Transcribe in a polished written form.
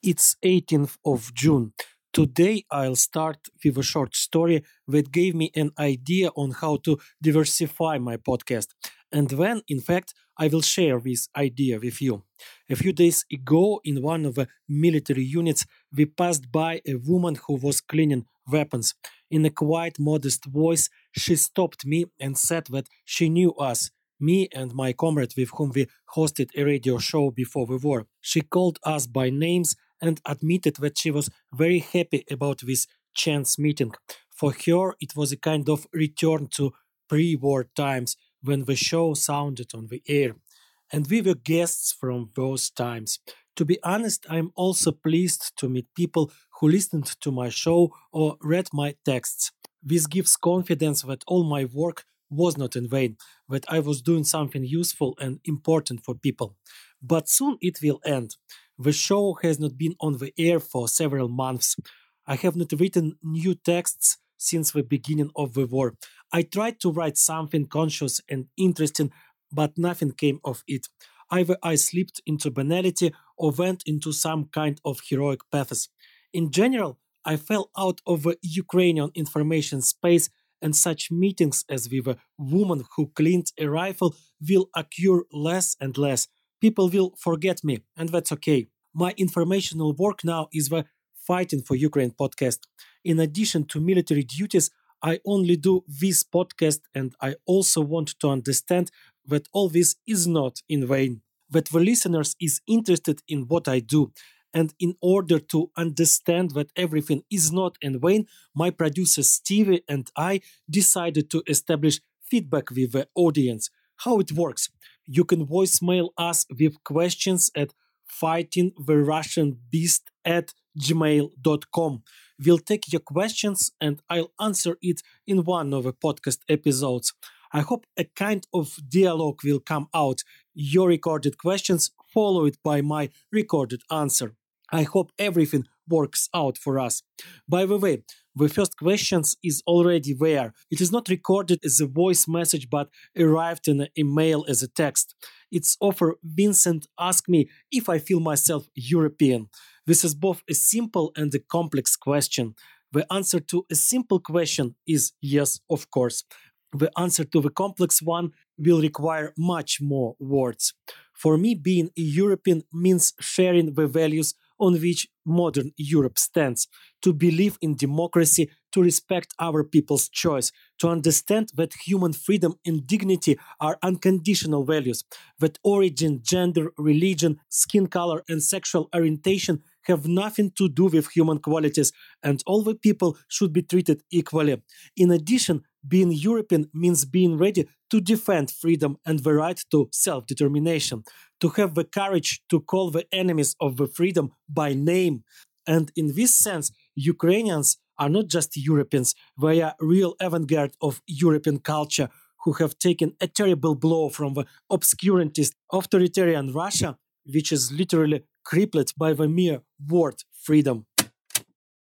It's 18th of June. Today I'll start with a short story that gave me an idea on how to diversify my podcast. And then, in fact, I will share this idea with you. A few days ago, in one of the military units, we passed by a woman who was cleaning weapons. In a quiet, modest voice, she stopped me and said that she knew us, me and my comrade with whom we hosted a radio show before the war. She called us by names and admitted that she was very happy about this chance meeting. For her, it was a kind of return to pre war times when the show sounded on the air. And we were guests from those times. To be honest, I'm also pleased to meet people who listened to my show or read my texts. This gives confidence that all my work was not in vain, that I was doing something useful and important for people. But soon it will end. The show has not been on the air for several months. I have not written new texts since the beginning of the war. I tried to write something conscious and interesting, but nothing came of it. Either I slipped into banality or went into some kind of heroic pathos. In general, I fell out of the Ukrainian information space, and such meetings as with a woman who cleaned a rifle will occur less and less. People will forget me, and that's okay. My informational work now is the Fighting for Ukraine podcast. In addition to military duties, I only do this podcast, and I also want to understand that all this is not in vain, that the listeners is interested in what I do. And in order to understand that everything is not in vain, my producer Stevie and I decided to establish feedback with the audience. How it works? You can voicemail us with questions at fightingtherussianbeast at gmail.com. We'll take your questions and I'll answer it in one of the podcast episodes. I hope a kind of dialogue will come out. Your recorded questions followed by my recorded answer. I hope everything works out for us. By the way, the first questions is already there. It is not recorded as a voice message but arrived in an email as a text. It's author Vincent asked me if I feel myself European. This is both a simple and a complex question. The answer to a simple question is yes, of course. The answer to the complex one will require much more words. For me, being a European means sharing the values on which modern Europe stands, to believe in democracy, to respect our people's choice, to understand that human freedom and dignity are unconditional values, that origin, gender, religion, skin color, and sexual orientation have nothing to do with human qualities, and all the people should be treated equally. In addition, being European means being ready to defend freedom and the right to self-determination, to have the courage to call the enemies of the freedom by name. And in this sense, Ukrainians are not just Europeans, they are real avant-garde of European culture who have taken a terrible blow from the obscurantist authoritarian Russia, which is literally crippled by the mere word freedom.